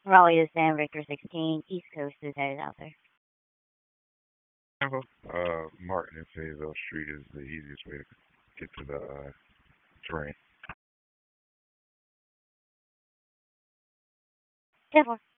Raleigh to San Victor 16, East Coast is headed out there. Tampa, Martin and Fayetteville Street is the easiest way to get to the train. 10-4.